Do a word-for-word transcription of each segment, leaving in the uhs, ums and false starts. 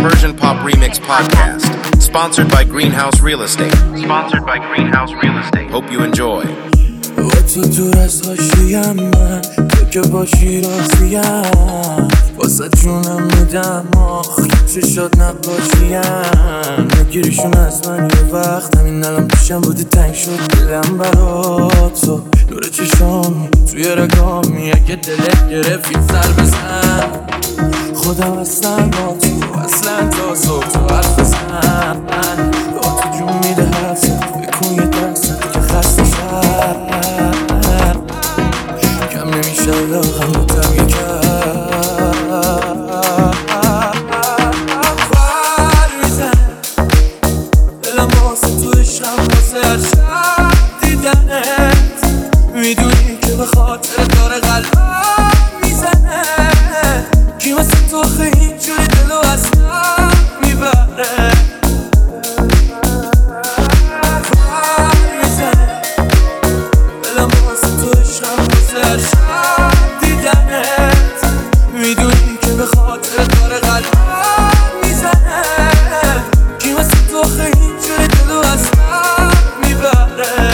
Persian Pop Remix podcast, sponsored by Greenhouse Real Estate. Sponsored by Greenhouse Real Estate. Hope you enjoy. و تو دور از حاشیم من تو که باشی راضیم واسه جونم میدم آخ چشات نباشیم نگیریشون از من یه وقت همین الان پیشم بودی تنگ شد دلم برات تو نور چشامی توی رگامی اگه دلت گرفتی سر بزن خودم هستم با تو اصلا تا صبح تو حرف بزن با تو جون میده حرفت بکن یه درست که خسته شد کم نمیشه لاغم بودم یه کم بر میزنه دلم واسه تو عشقم واسه هر شب دیدنت میدونی که به خاطر داره قلبم میزنه کی واسه تو خیلی اینجوری دلو اصلا میبره میدونی که به خاطر داره قلبم میزنه کی واسه تو خیلی اینجوری دلو اصلا میبره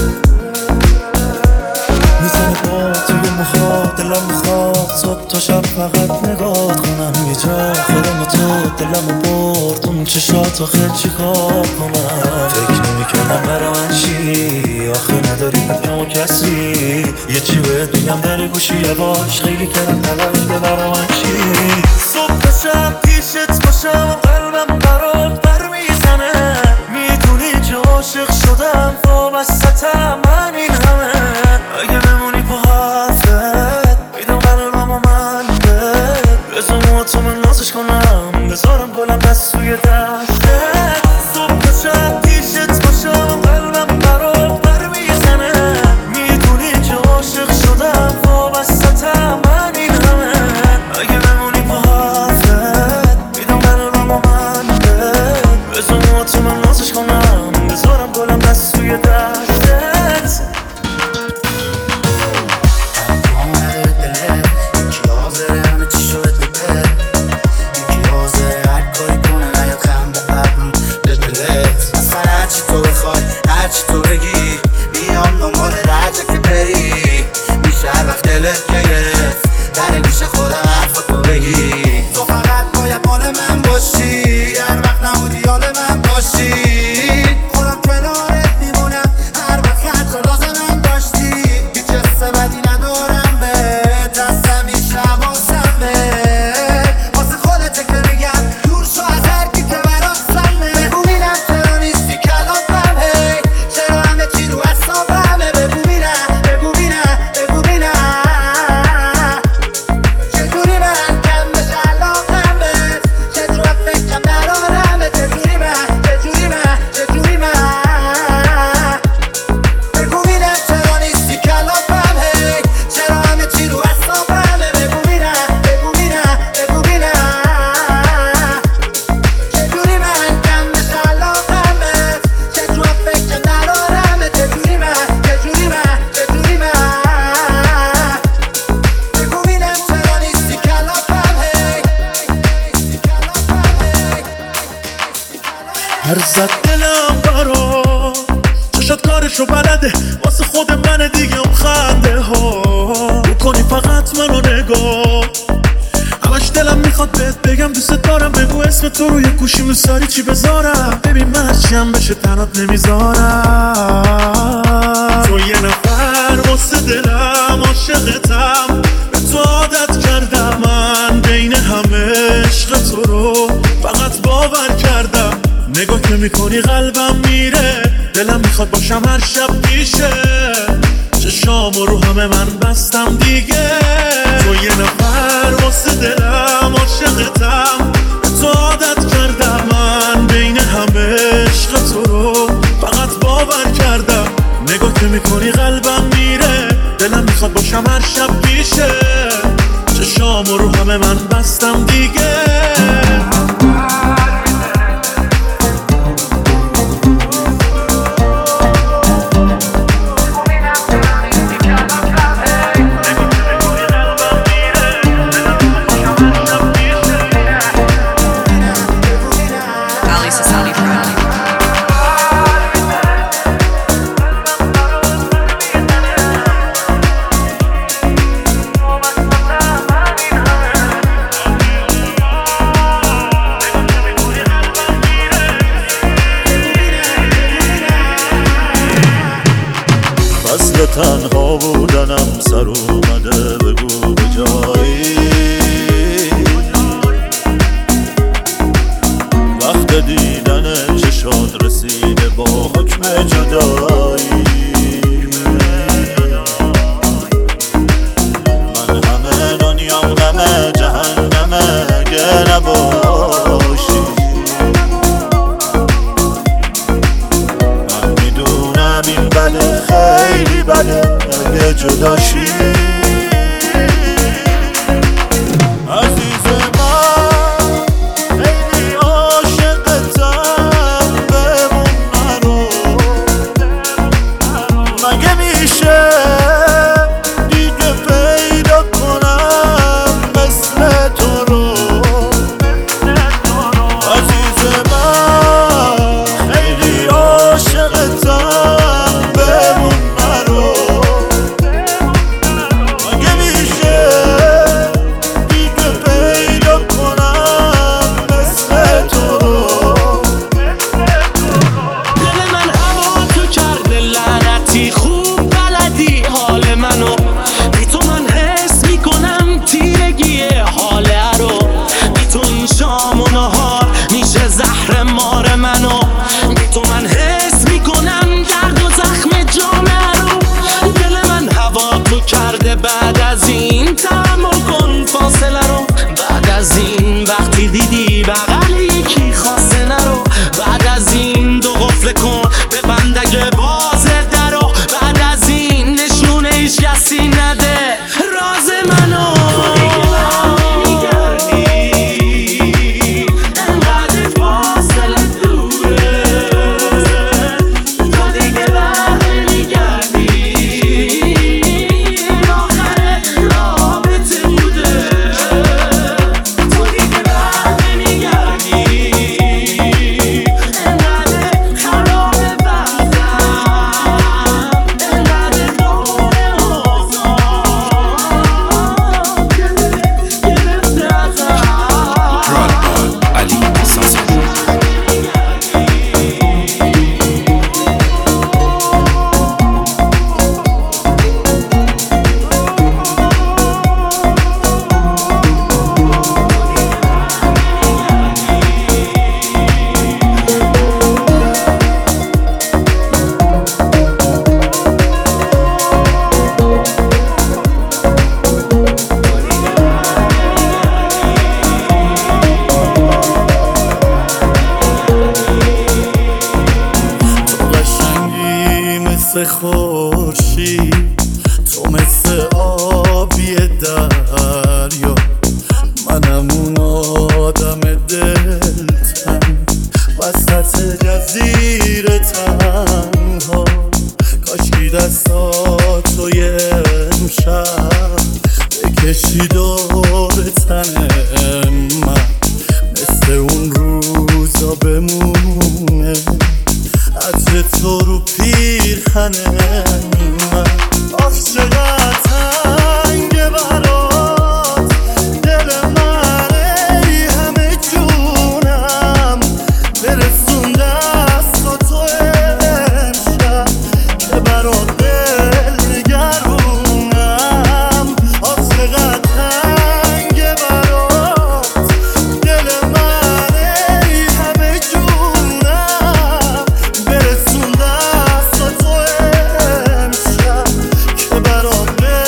میزنه با توی مخواد دلم میخواد صبح تا شب فقط نگاه کنم یه جا خودم و تو دلمو برد اون چشاتو خیلی چی کار کنم فکر نمیکنم برا من چی آخه نداری بگم کسی یه چی باید میگم در گوشی یواش خیلی کردم تلاش به برا من چی صبح تا شب پیشت باشم قلبم برات بر میزنه میدونی که عاشق شدم وابستم من این همه اگه بمونی با حرفت میدم قلبم و من بد بزا موتو من نازش کنم بذارم گلم دست توی دستت صبح تا شب پیشت باشم قلبم برات بر میزنه میدونی که عاشق شدم وابستم من این همه اگه بمونی با حرفت میدم قلبم و من بد بزا موتو من نازش کنم بذارم گلم دست توی دستت هرچی تو بگی بیام دنبال رجه که بری میشه هر وقت دلت گرفت در میشه خودم حرفا تو بگی تو فقط باید مال من باشی هر وقت نبودی حال من باشی خودم کنارت میمونم هر وقت حتی لازمم داشتی هیچ حس بدی ندارم به دستم میشه حواسم به واسه خودته که میگم دور شو از هر کی که برات سمه بگو بینم چرا نیستی کلافم هی چرا همه چی رو حسابمه بگو بینم بگو بینم بگو بینم چجوری من کم بشه علاقم بهت چجور فکرم درارمه چجوری من چجوری من چجوری من بگو بینم چرا نیستی کلافم هی چرا همه چی رو حسابمه بگو بینم بگو بینم بگو بینم چجوری من کم بشه علاقم بهت چجور فکرم درارمه چجوری من چجوری من چجوری من بگو بینم چرا نیستی کلافم هی هر زد دلم برا چشات کارشو بلده واسه خود من دیگه اون خنده ها بکنی فقط منو نگاه همش دلم میخواد بهت بگم دوست دارم بگو اسم تو روی گوشیم دوست داری چی بذارم ببین من هرچیم بشه تنات نمیذارم تو یه نفر واسه دلم عاشقتم به تو عادت کردم من بین همه عشق تو رو فقط باور کردم نگاه که میکنی قلبم میره دلم میخواد باشم هر شب پیشه چشام رو همه من بستم دیگه تو یه نفر واسه دلم عاشقتم به تو عادت کردم من بین همه عشق تو رو فقط باور کردم نگاه که میکنی قلبم میره دلم میخواد باشم هر شب پیشه چشام رو همه من بستم دیگه تنها بودنم سر اومده بگو به جایی وقت دیدن چشات رسیده با حکم جدایی من همه دنیام غم جهنمه اگه نباشی من میدونم این بده خیلی بده اگه جداشی بعد از این تحمل کن فاصله رو بعد از این وقتی دیدی بغل یکی خواسته نرو بعد از این دو قفل کن به بندگه بازه درو بعد از این نشونه هیچ کسی نده راز منو خورشید تو مثل آبی دریا منم اون آدم دلتنگ وسط جزیره تنها کاشکی دستاتو یه امشب بکشی دور تن من مثل اون روزا بمونه عطر تو رو پیرهن من آخ چقدر تنگه برات دل من ای همه جونم برسون دست تو امشب که برات دل گرونم آخ چقدر تنگه برات دل من ای همه جونم برسون دست تو امشب که برات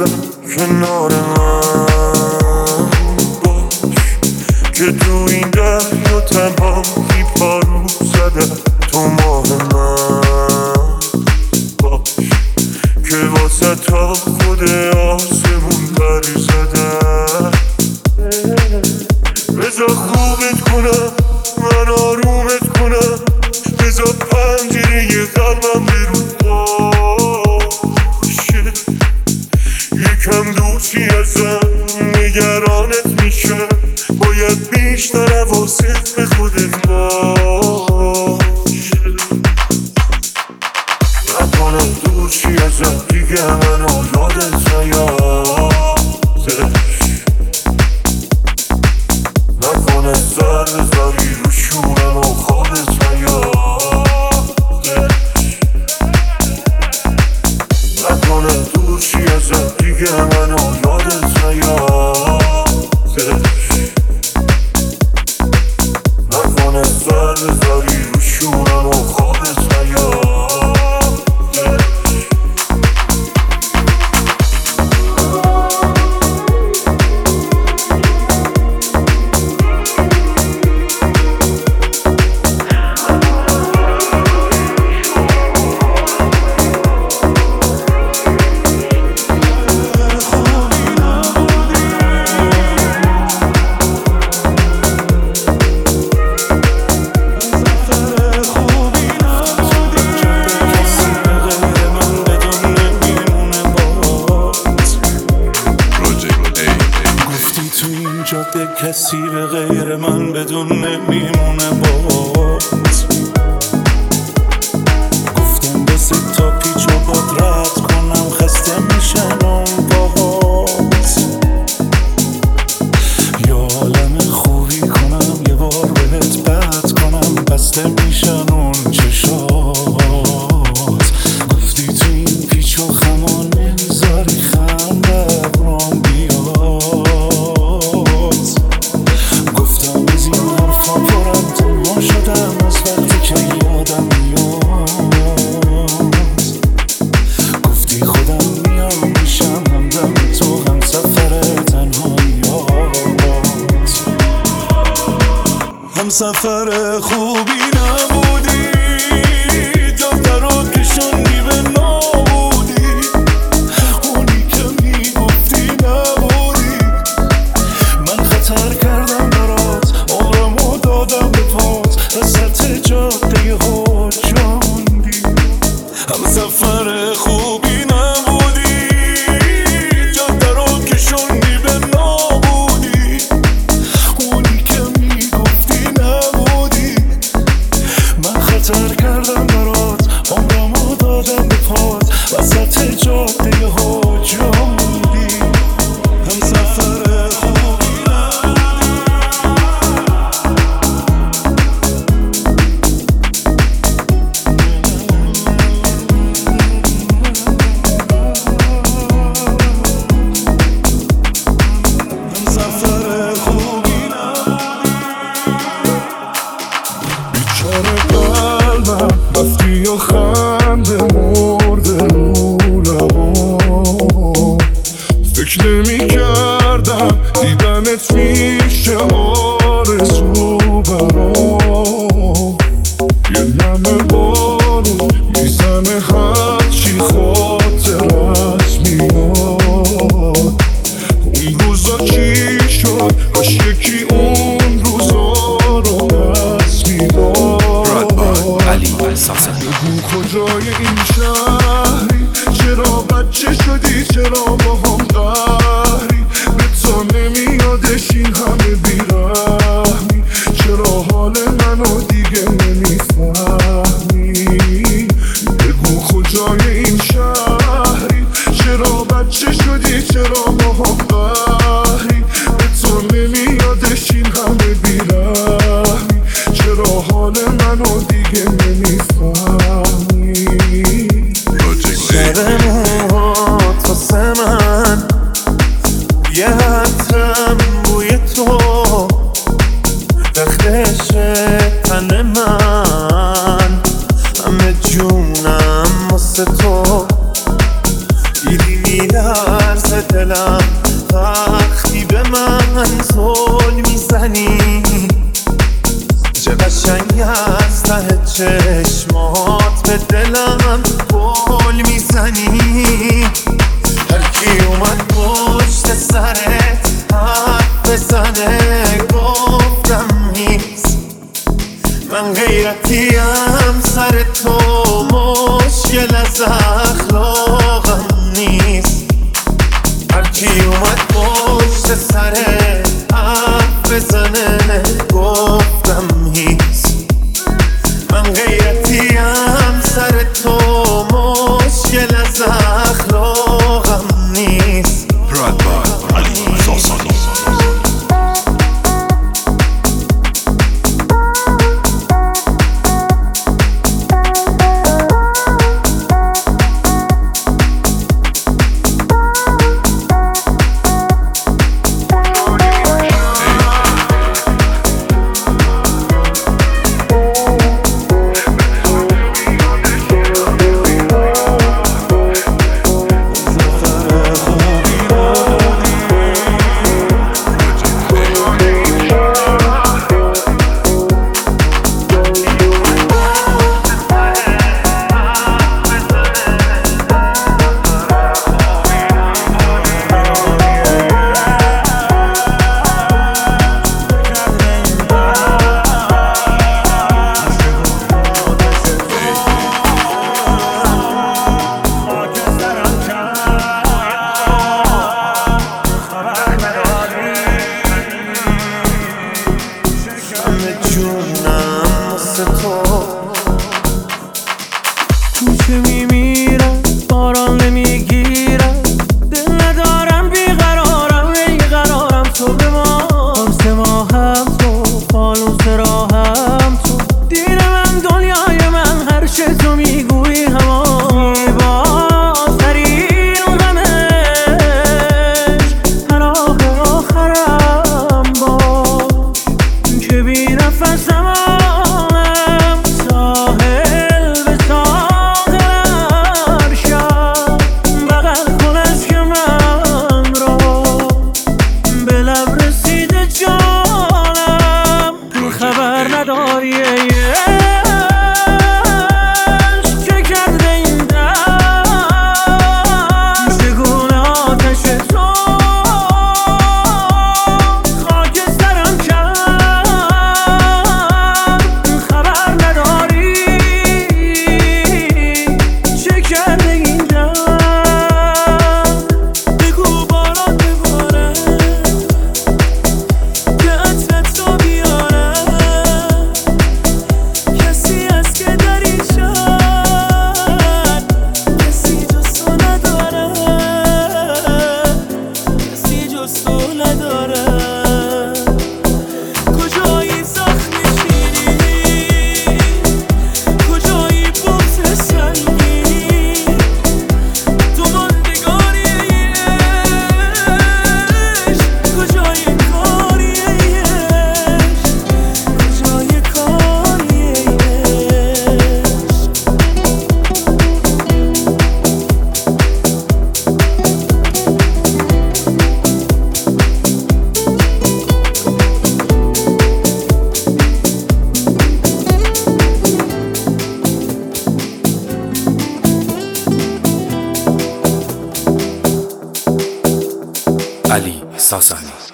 کنار من باش که تو این دریا تنهایی پارو زدم تو ماه من باش که واسه تا خود آسمون بری زدم بذار خوبت کنم من آرومت کنم بذار پنجره قلبم برو باشه یکم دوستی ازم نگرانت میشه باید بیشتر حواست به خودت باشه نکنم دوستی ازم دیگه منو یادت نیادش نکنه سر بذاری رو شورم و خوابت نیادش نکنه دوستی ازم دیگه منو یادت نیادش نکنه سر بذاری رو شورم و خوابت نیادش کسی به غیر من بدون نمیمونه باز گفتم بسی تا پیچ و باد رد کنم خسته میشن اون باز یا عالم خوبی کنم یه بار بهت بد کنم بسته میشن اون چشات گفتی تو این پیچ و خمان نمیذاری خنده برام بیاد شدم از وقتی که یادم میاد گفتی خودم میام میشم همدم تو هم سفر تنهاییات هم سفر خوبی نبودی دفتر رو کشوندی به نابودی اونی که میگفتی نبودی من خطر کردم برات عمرمو دادم به پات وسط جاده ها جاندی هم سفر خوبی نبودی جاده رو کشوندی به نابودی اونی که میگفتی نبودی من خطر کردم برات عمرمو دادم به پات وسط جاده ها جاندی هم سفر خوبی رفتی و خنده مرده رو لبا فکر نمی کردم دیدنت میشه آرزو برام یه نمه بارو میزنه هرچی خاطرت میاد اون روزا چی شد کاش یکی اون روزا رو پس میداد بگو کجای این شهری چرا بچه شدی چرا با هم قهری به تا نمیادش این همه بیرحمی چرا حال منو دیگه نمیفهمی بگو کجای این شهری چرا بچه شدی چرا با هم قهری به تا نمیادش این همه بیرحمی چرا حال منو دیگه نمیفهمی سر موهات واسه من یه حتم بوی تو دختش تن من همه جونم واسه تو دیدی میلرزه دلم وقتی به من زل میزنی، چه قشنگ از ته چشمات به دلم گل میزنی. هرکی اومد پشت سرت حرف بزنه گفتم نیست، من غیرتیم سر تو مشکل از اخلاقم نیست. هرکی اومد پشت سرت حرف بزنه گفتم نیست، من غیرتیم سر تو مشکل از اخلاقم نیست. Right by Ali Sasani. جونم واسه تو کوچه میمیرم باران نمیگیرم، دل ندارم بیقرارم بیقرارم تو به ما قرص ماهم تو فانوس راهم تو دیر من دنیای من هر چه تو میگویی همان زیباترین غمش هر آخرم باش که بی نفسم Ali Sasani.